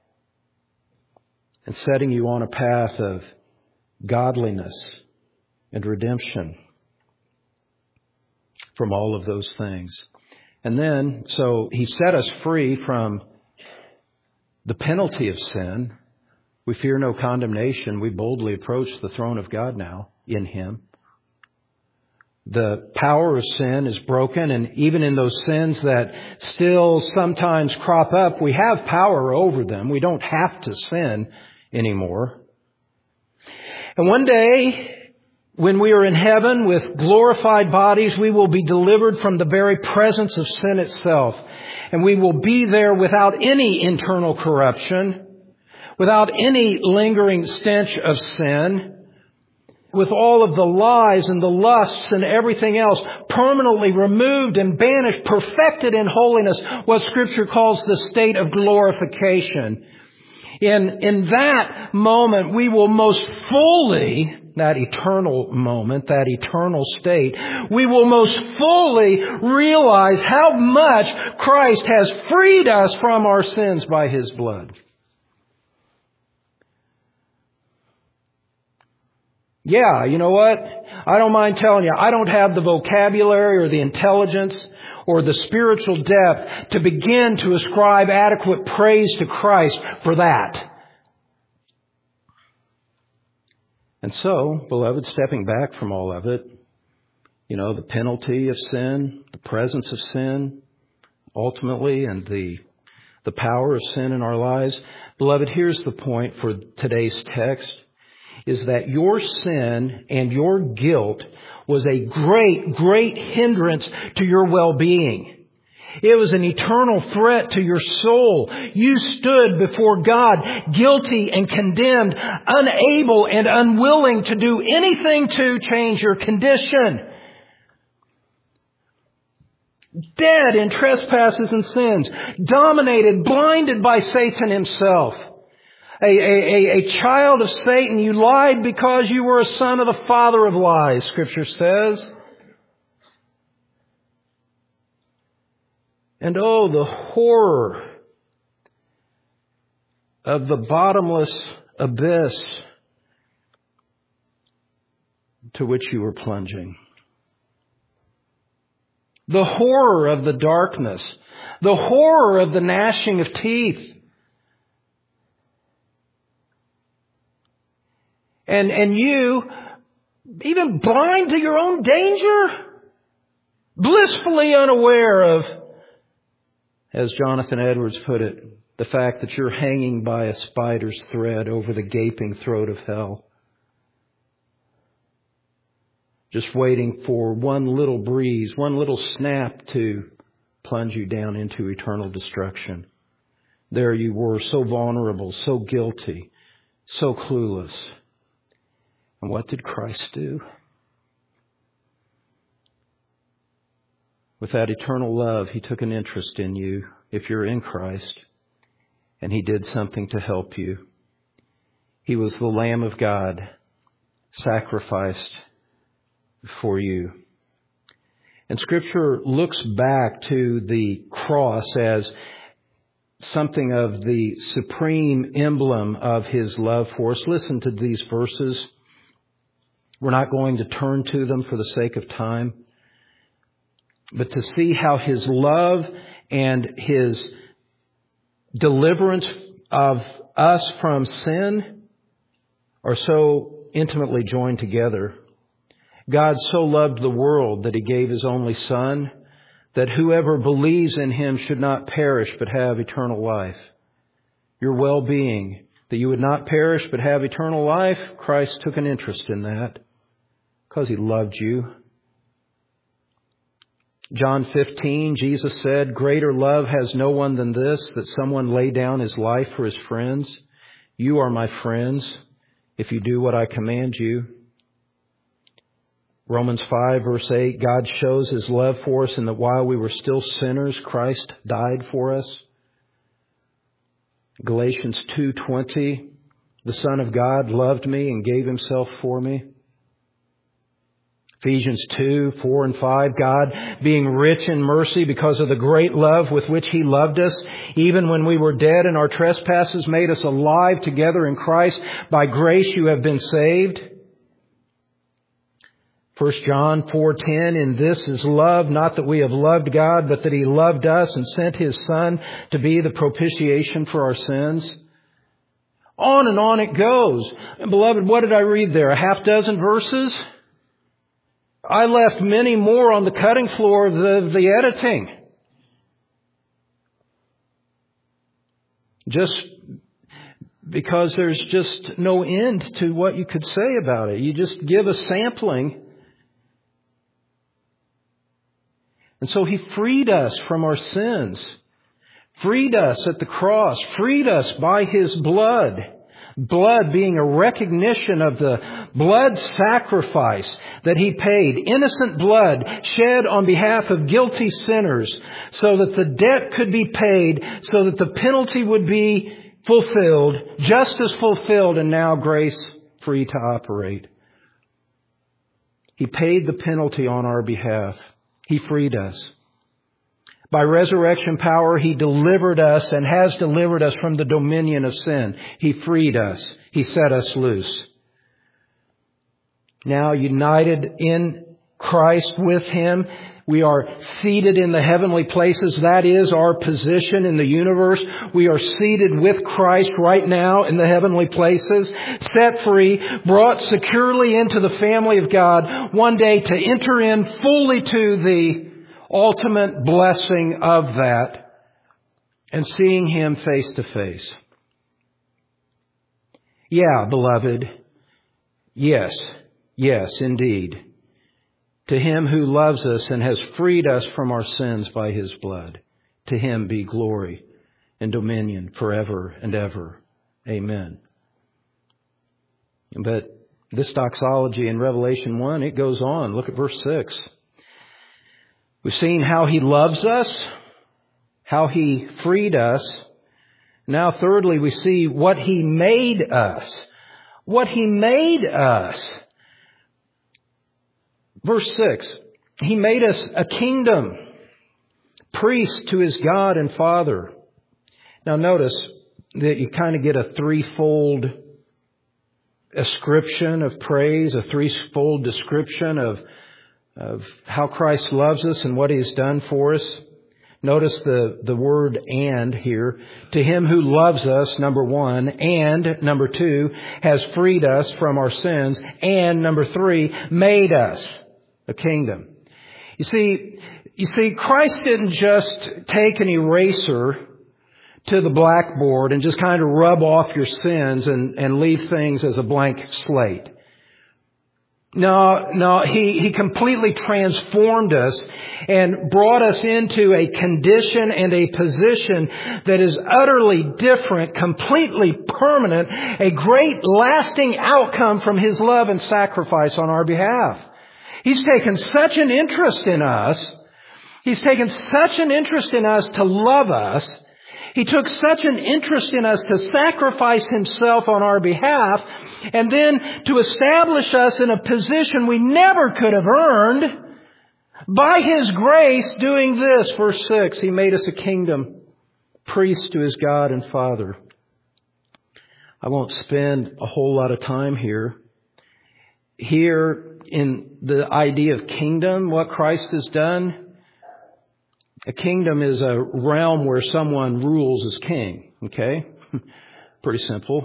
and setting you on a path of godliness and redemption from all of those things. And then, so He set us free from the penalty of sin. We fear no condemnation. We boldly approach the throne of God now in Him. The power of sin is broken, and even in those sins that still sometimes crop up, we have power over them. We don't have to sin anymore. And one day, when we are in heaven with glorified bodies, we will be delivered from the very presence of sin itself. And we will be there without any internal corruption, without any lingering stench of sin, with all of the lies and the lusts and everything else permanently removed and banished, perfected in holiness, what Scripture calls the state of glorification. In that moment, we will most fully, that eternal moment, that eternal state, we will most fully realize how much Christ has freed us from our sins by His blood. Yeah, you know what? I don't mind telling you, I don't have the vocabulary or the intelligence or the spiritual depth to begin to ascribe adequate praise to Christ for that. And so, beloved, stepping back from all of it, the penalty of sin, the presence of sin, ultimately, and the power of sin in our lives. Beloved, here's the point for today's text, is that your sin and your guilt was a great, great hindrance to your well-being. It was an eternal threat to your soul. You stood before God guilty and condemned, unable and unwilling to do anything to change your condition. Dead in trespasses and sins, dominated, blinded by Satan himself. A child of Satan, you lied because you were a son of the father of lies, Scripture says. And oh, the horror of the bottomless abyss to which you were plunging. The horror of the darkness. The horror of the gnashing of teeth. And you, even blind to your own danger, blissfully unaware of, as Jonathan Edwards put it, the fact that you're hanging by a spider's thread over the gaping throat of hell. Just waiting for one little breeze, one little snap to plunge you down into eternal destruction. There you were, so vulnerable, so guilty, so clueless. And what did Christ do? With that eternal love, He took an interest in you, if you're in Christ, and He did something to help you. He was the Lamb of God, sacrificed for you. And Scripture looks back to the cross as something of the supreme emblem of His love for us. Listen to these verses. We're not going to turn to them for the sake of time, but to see how His love and His deliverance of us from sin are so intimately joined together. God so loved the world that He gave His only Son, that whoever believes in Him should not perish but have eternal life. Your well-being, that you would not perish but have eternal life, Christ took an interest in that because He loved you. John 15, Jesus said, "Greater love has no one than this, that someone lay down his life for his friends. You are my friends if you do what I command you." Romans 5, verse 8, God shows His love for us in that while we were still sinners, Christ died for us. Galatians 2:20, the Son of God loved me and gave Himself for me. Ephesians 2, 4 and 5, God, being rich in mercy because of the great love with which He loved us, even when we were dead in our trespasses, made us alive together in Christ. By grace you have been saved. 1 John 4:10, "In this is love, not that we have loved God, but that He loved us and sent His Son to be the propitiation for our sins." On and on it goes. And beloved, what did I read there? A half dozen verses? I left many more on the cutting floor of the editing. Just because there's just no end to what you could say about it. You just give a sampling. And so He freed us from our sins, freed us at the cross, freed us by His blood. Blood being a recognition of the blood sacrifice that He paid. Innocent blood shed on behalf of guilty sinners so that the debt could be paid, so that the penalty would be fulfilled, justice fulfilled, and now grace free to operate. He paid the penalty on our behalf. He freed us. By resurrection power, He delivered us and has delivered us from the dominion of sin. He freed us. He set us loose. Now united in Christ with Him, we are seated in the heavenly places. That is our position in the universe. We are seated with Christ right now in the heavenly places, set free, brought securely into the family of God, one day to enter in fully to the ultimate blessing of that and seeing Him face to face. Yeah, beloved. Yes, indeed. To Him who loves us and has freed us from our sins by His blood, to Him be glory and dominion forever and ever. Amen. But this doxology in Revelation 1, it goes on. Look at verse 6. We've seen how He loves us, how He freed us. Now, thirdly, we see what He made us. What He made us. Verse 6, He made us a kingdom, priest to His God and Father. Now notice that you kind of get a threefold ascription of praise, a threefold description of how Christ loves us and what He has done for us. Notice the word "and" here. To Him who loves us, number one, and number two, has freed us from our sins, and number three, made us a kingdom. You see, Christ didn't just take an eraser to the blackboard and just kind of rub off your sins and leave things as a blank slate. No, He completely transformed us and brought us into a condition and a position that is utterly different, completely permanent, a great lasting outcome from His love and sacrifice on our behalf. He's taken such an interest in us. He's taken such an interest in us to love us. He took such an interest in us to sacrifice Himself on our behalf and then to establish us in a position we never could have earned. By His grace doing this, verse 6, He made us a kingdom, priest to His God and Father. I won't spend a whole lot of time here. Here in the idea of kingdom, what Christ has done, a kingdom is a realm where someone rules as king. Okay? Pretty simple.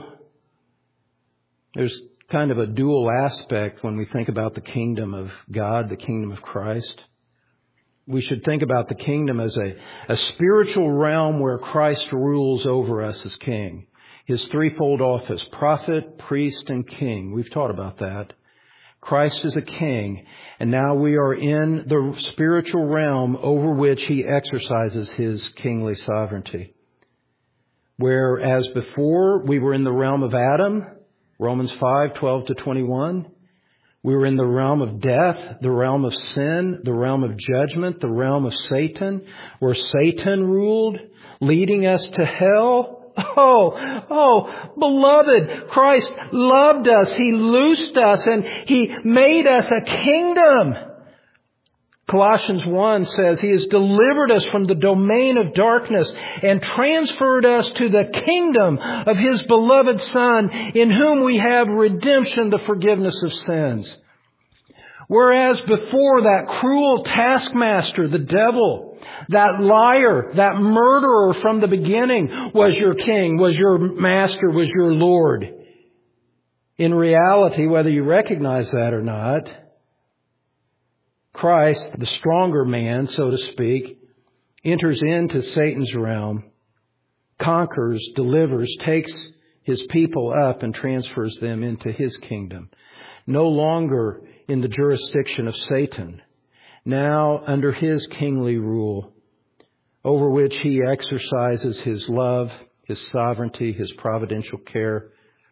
There's kind of a dual aspect when we think about the kingdom of God, the kingdom of Christ. We should think about the kingdom as a spiritual realm where Christ rules over us as king. His threefold office, prophet, priest, and king. We've taught about that. Christ is a king, and now we are in the spiritual realm over which He exercises His kingly sovereignty. Whereas before we were in the realm of Adam, Romans 5:12-21, we were in the realm of death, the realm of sin, the realm of judgment, the realm of Satan, where Satan ruled, leading us to hell. Oh, beloved, Christ loved us. He loosed us and He made us a kingdom. Colossians 1 says He has delivered us from the domain of darkness and transferred us to the kingdom of His beloved Son, in whom we have redemption, the forgiveness of sins. Whereas before, that cruel taskmaster, the devil, that liar, that murderer from the beginning was your king, was your master, was your Lord. In reality, whether you recognize that or not, Christ, the stronger man, so to speak, enters into Satan's realm, conquers, delivers, takes His people up and transfers them into His kingdom. No longer in the jurisdiction of Satan, now under His kingly rule, over which He exercises His love, His sovereignty, His providential care.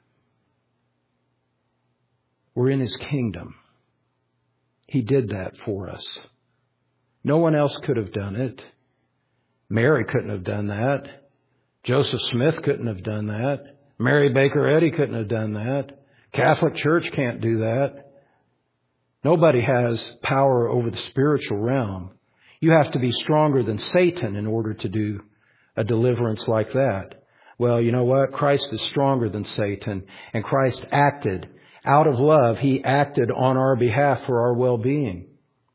We're in His kingdom. He did that for us. No one else could have done it. Mary couldn't have done that. Joseph Smith couldn't have done that. Mary Baker Eddy couldn't have done that. Catholic Church can't do that. Nobody has power over the spiritual realm. You have to be stronger than Satan in order to do a deliverance like that. Well, you know what? Christ is stronger than Satan, and Christ acted out of love. He acted on our behalf for our well-being.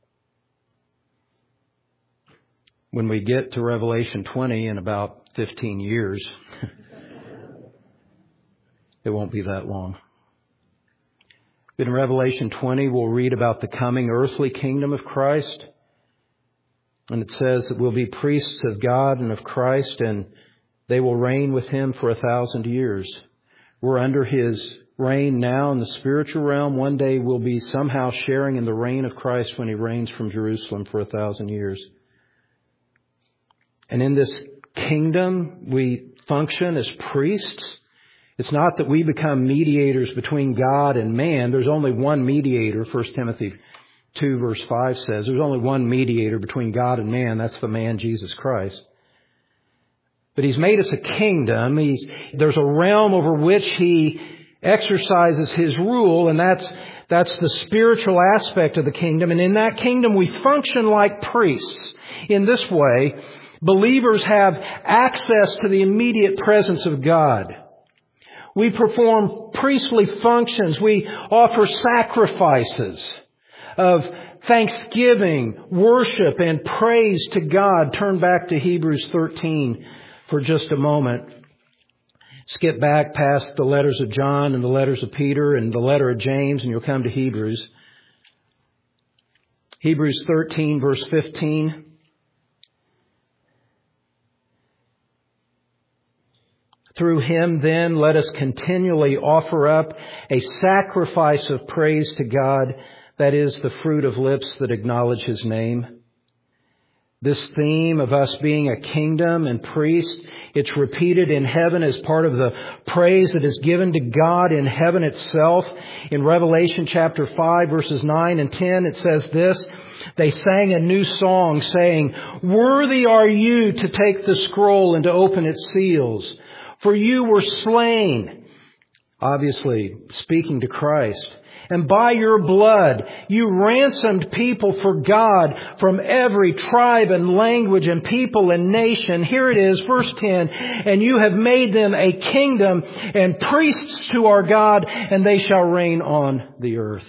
When we get to Revelation 20 in about 15 years, it won't be that long. In Revelation 20, we'll read about the coming earthly kingdom of Christ. And it says that we'll be priests of God and of Christ, and they will reign with Him for 1,000 years. We're under His reign now in the spiritual realm. One day we'll be somehow sharing in the reign of Christ when He reigns from Jerusalem for 1,000 years. And in this kingdom, we function as priests. It's not that we become mediators between God and man. There's only one mediator. 1 Timothy 2 verse 5 says there's only one mediator between God and man. That's the man, Jesus Christ. But He's made us a kingdom. There's a realm over which He exercises His rule, and that's the spiritual aspect of the kingdom. And in that kingdom, we function like priests. In this way, believers have access to the immediate presence of God. We perform priestly functions. We offer sacrifices of thanksgiving, worship, and praise to God. Turn back to Hebrews 13 for just a moment. Skip back past the letters of John and the letters of Peter and the letter of James, and you'll come to Hebrews. Hebrews 13 verse 15. Through Him, then, let us continually offer up a sacrifice of praise to God, that is, the fruit of lips that acknowledge His name. This theme of us being a kingdom and priest, it's repeated in heaven as part of the praise that is given to God in heaven itself. In Revelation chapter 5, verses 9 and 10, it says this: they sang a new song saying, "Worthy are you to take the scroll and to open its seals. For you were slain," obviously speaking to Christ, "and by your blood you ransomed people for God from every tribe and language and people and nation." Here it is, verse 10, "And you have made them a kingdom and priests to our God, and they shall reign on the earth."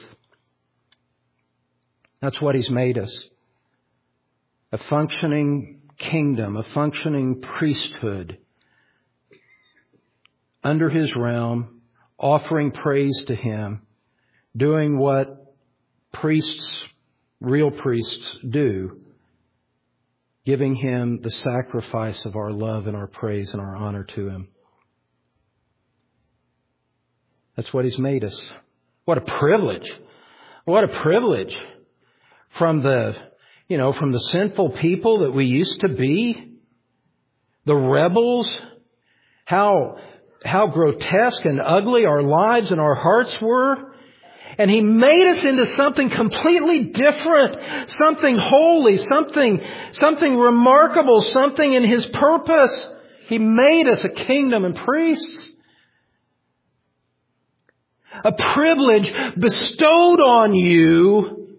That's what He's made us. A functioning kingdom, a functioning priesthood. Under His realm, offering praise to Him, doing what priests, real priests, do, giving Him the sacrifice of our love and our praise and our honor to Him. That's what He's made us. What a privilege. What a privilege. From the sinful people that we used to be, the rebels, how grotesque and ugly our lives and our hearts were. And He made us into something completely different, something holy, something remarkable, something in His purpose. He made us a kingdom and priests. A privilege bestowed on you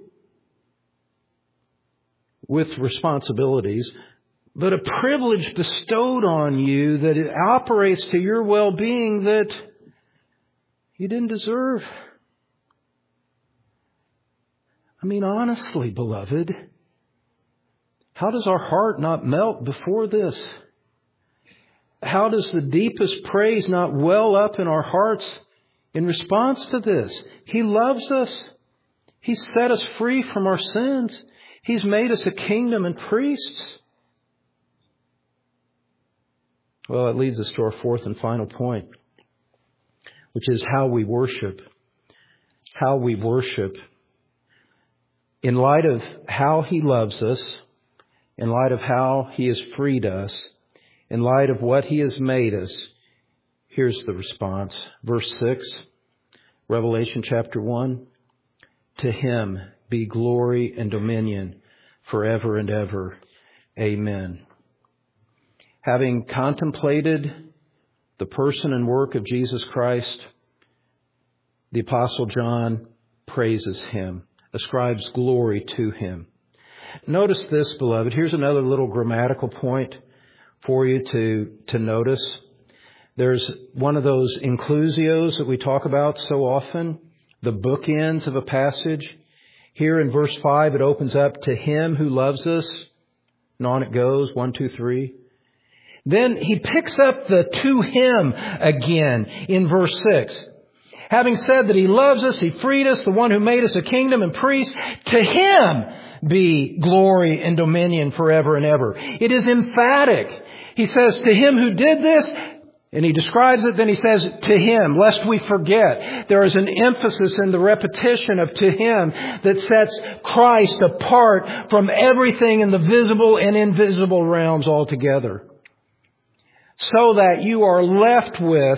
with responsibilities, but a privilege bestowed on you that it operates to your well-being that you didn't deserve. I mean, honestly, beloved, how does our heart not melt before this? How does the deepest praise not well up in our hearts in response to this? He loves us. He's set us free from our sins. He's made us a kingdom and priests. Well, it leads us to our fourth and final point, which is how we worship. How we worship. In light of how He loves us, in light of how He has freed us, in light of what He has made us, here's the response. Verse 6, Revelation chapter 1. To Him be glory and dominion forever and ever. Amen. Having contemplated the person and work of Jesus Christ, the Apostle John praises Him, ascribes glory to Him. Notice this, beloved. Here's another little grammatical point for you to notice. There's one of those inclusios that we talk about so often, the bookends of a passage. Here in verse 5, it opens up to Him who loves us. And on it goes, 1, 2, 3. Then he picks up the to Him again in verse 6. Having said that He loves us, He freed us, the one who made us a kingdom and priests, to Him be glory and dominion forever and ever. It is emphatic. He says, to Him who did this, and He describes it, then He says, to Him, lest we forget. There is an emphasis in the repetition of to Him that sets Christ apart from everything in the visible and invisible realms altogether. So that you are left with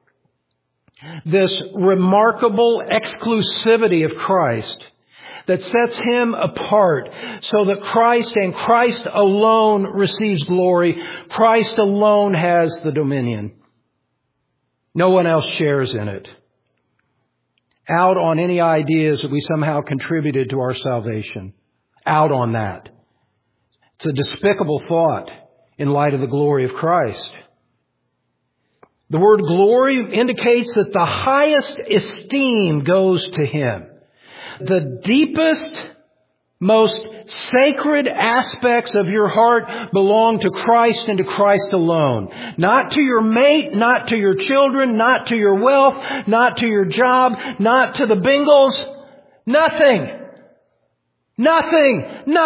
this remarkable exclusivity of Christ that sets Him apart, so that Christ and Christ alone receives glory. Christ alone has the dominion. No one else shares in it. Out on any ideas that we somehow contributed to our salvation. Out on that. It's a despicable thought in light of the glory of Christ. The word glory indicates that the highest esteem goes to Him. The deepest, most sacred aspects of your heart belong to Christ and to Christ alone. Not to your mate, not to your children, not to your wealth, not to your job, not to the Bengals. Nothing. Nothing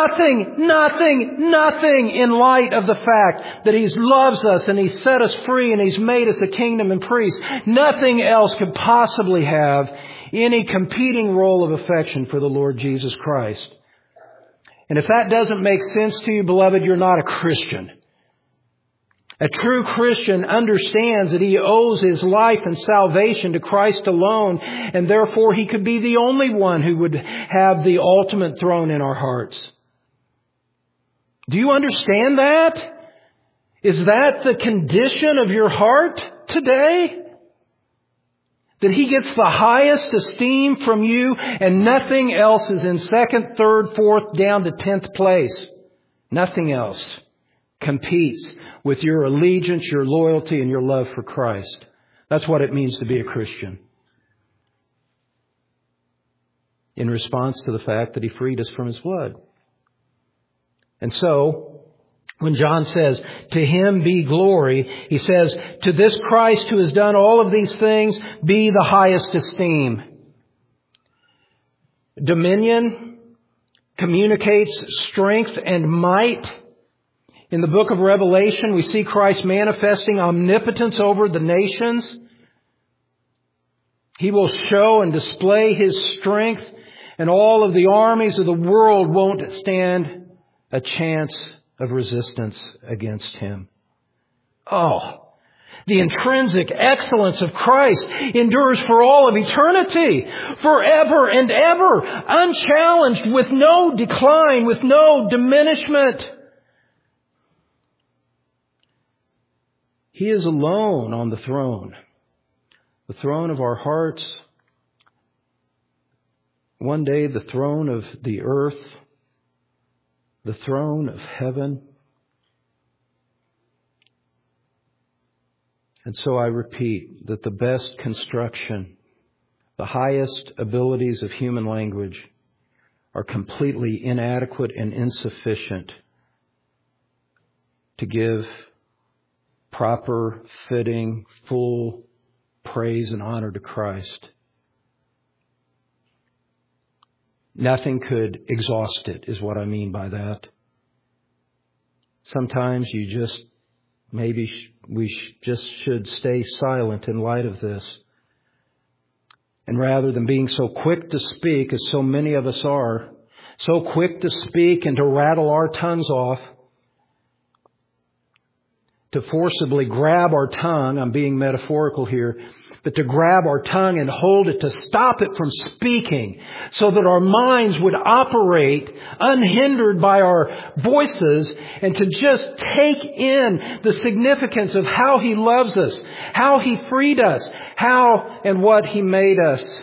in light of the fact that He loves us and He's set us free and He's made us a kingdom and priests. Nothing else could possibly have any competing role of affection for the Lord Jesus Christ. And if that doesn't make sense to you, beloved, you're not a Christian. A true Christian understands that he owes his life and salvation to Christ alone, and therefore he could be the only one who would have the ultimate throne in our hearts. Do you understand that? Is that the condition of your heart today? That He gets the highest esteem from you and nothing else is in second, third, fourth, down to 10th place. Nothing else competes with your allegiance, your loyalty, and your love for Christ. That's what it means to be a Christian. In response to the fact that He freed us from His blood. And so, when John says, to Him be glory, he says, to this Christ who has done all of these things, be the highest esteem. Dominion communicates strength and might. In the book of Revelation, we see Christ manifesting omnipotence over the nations. He will show and display His strength, and all of the armies of the world won't stand a chance of resistance against Him. Oh, the intrinsic excellence of Christ endures for all of eternity, forever and ever, unchallenged, with no decline, with no diminishment. He is alone on the throne of our hearts, one day the throne of the earth, the throne of heaven. And so I repeat that the best construction, the highest abilities of human language are completely inadequate and insufficient to give proper, fitting, full praise and honor to Christ. Nothing could exhaust it, is what I mean by that. Sometimes we just should stay silent in light of this. And rather than being so quick to speak, as so many of us are, so quick to speak and to rattle our tongues off, to forcibly grab our tongue, I'm being metaphorical here, but to grab our tongue and hold it, to stop it from speaking, so that our minds would operate unhindered by our voices, and to just take in the significance of how He loves us, how He freed us, how and what He made us.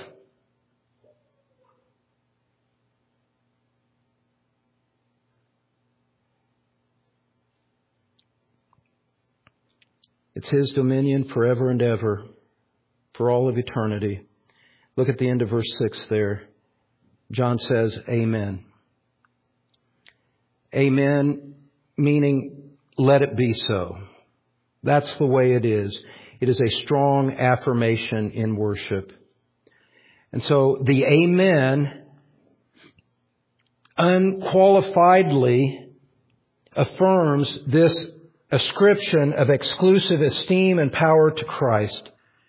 It's His dominion forever and ever, for all of eternity. Look at the end of verse 6 there. John says, Amen. Amen, meaning let it be so. That's the way it is. It is a strong affirmation in worship. And so the Amen unqualifiedly affirms this ascription of exclusive esteem and power to Christ.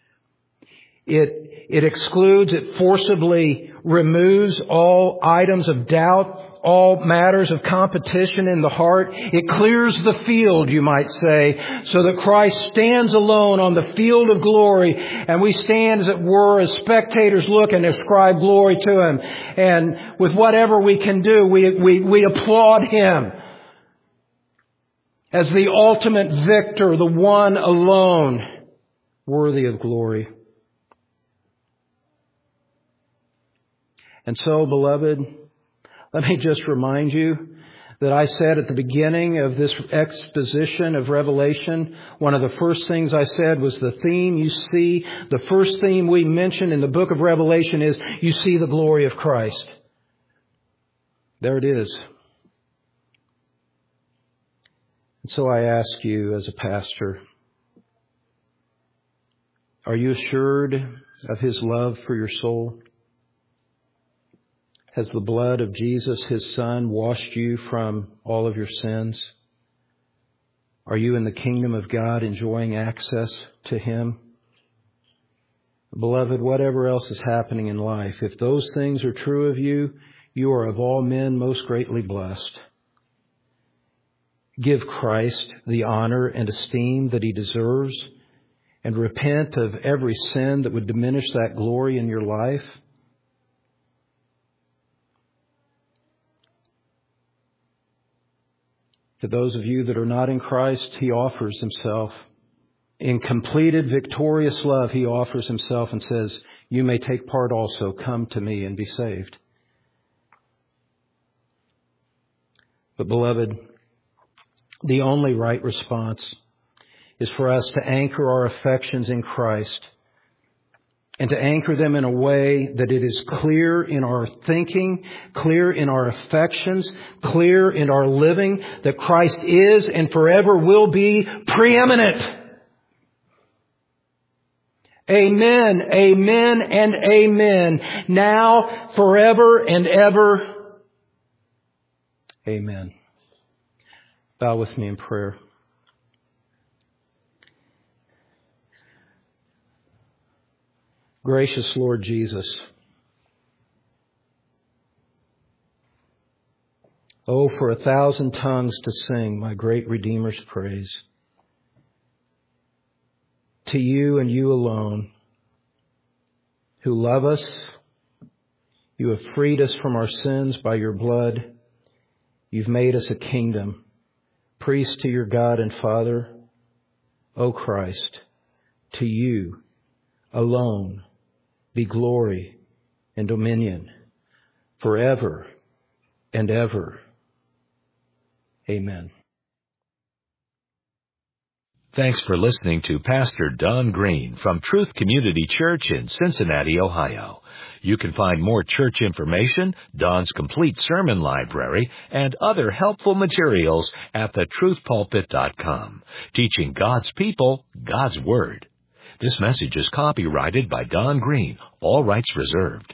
It excludes, it forcibly removes all items of doubt, all matters of competition in the heart. It clears the field, you might say, so that Christ stands alone on the field of glory, and we stand, as it were, as spectators look and ascribe glory to Him. And with whatever we can do, we applaud Him as the ultimate victor, the one alone worthy of glory. And so, beloved, let me just remind you that I said at the beginning of this exposition of Revelation, one of the first things I said was the theme you see, the first theme we mention in the book of Revelation is you see the glory of Christ. There it is. And so I ask you as a pastor, are you assured of His love for your soul? Has the blood of Jesus, His Son, washed you from all of your sins? Are you in the kingdom of God enjoying access to Him? Beloved, whatever else is happening in life, if those things are true of you, you are of all men most greatly blessed. Give Christ the honor and esteem that He deserves, and repent of every sin that would diminish that glory in your life. To those of you that are not in Christ, He offers Himself. In completed, victorious love, He offers Himself and says, you may take part also. Come to me and be saved. But beloved, the only right response is for us to anchor our affections in Christ, and to anchor them in a way that it is clear in our thinking, clear in our affections, clear in our living, that Christ is and forever will be preeminent. Amen, amen, and amen. Now, forever and ever. Amen. Bow with me in prayer. Gracious Lord Jesus, oh, for 1,000 tongues to sing my great Redeemer's praise. To you and you alone, who love us, you have freed us from our sins by your blood. You've made us a kingdom, priest to your God and Father. O Christ, to you alone be glory and dominion forever and ever. Amen. Thanks for listening to Pastor Don Green from Truth Community Church in Cincinnati, Ohio. You can find more church information, Don's complete sermon library, and other helpful materials at thetruthpulpit.com, teaching God's people God's Word. This message is copyrighted by Don Green, all rights reserved.